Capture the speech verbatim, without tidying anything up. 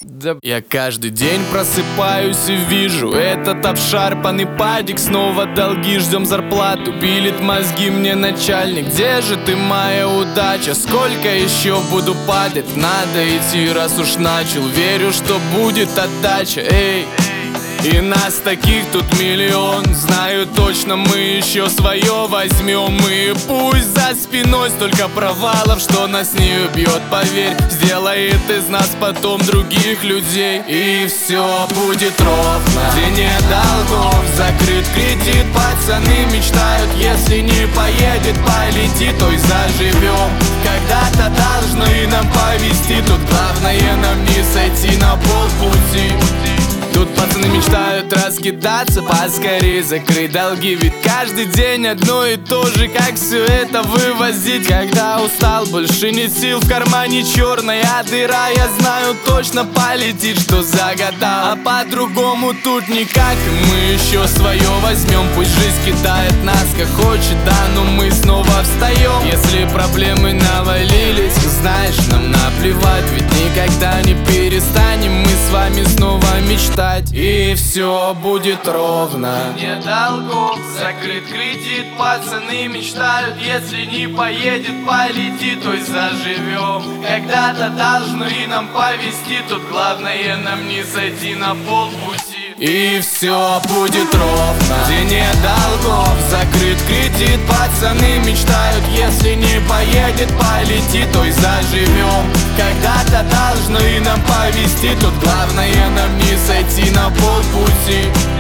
Да. Я каждый день просыпаюсь и вижу этот обшарпанный падик. Снова долги, ждем зарплату, пилит мозги мне начальник. Где же ты, моя удача? Сколько еще буду падать? Надо идти, раз уж начал. Верю, что будет отдача. Эй, и нас таких тут миллион. Знаю точно, мы еще свое возьмем. И пусть за спиной столько провалов, что нас не убьет, поверь. Сделает из нас потом других людей. И все будет ровно, где нет долгов, закрыт кредит. Пацаны мечтают, если не поедет, полетит, то и заживем. Когда-то должно и нам повезти. Тут главное нам не сойти на полпути. Тут пацаны мечтают раскидаться, поскорее закрыть долги. Ведь каждый день одно и то же, как все это вывозить. Когда устал, больше нет сил, в кармане черная дыра. Я знаю точно, полетит, что загадал. А по-другому тут никак, и мы еще свое возьмем. Пусть жизнь кидает нас как хочет, да, но мы снова встаем. Если проблемы навалились, знаешь, нам наплевать. Ведь никогда не перестанем мы с вами снова мечтать. И все будет ровно, нет долгов, закрыт кредит. Пацаны мечтают, если не поедет, полетит, то и заживем. Когда-то должно и нам повезти. Тут главное нам не сойти на полпути. И все будет ровно, где нет долгов, закрыт кредит. Пацаны мечтают, если не поедет, полетит, то и заживем. Когда-то должно и нам повезти. Тут главное нам не сойти на полпути.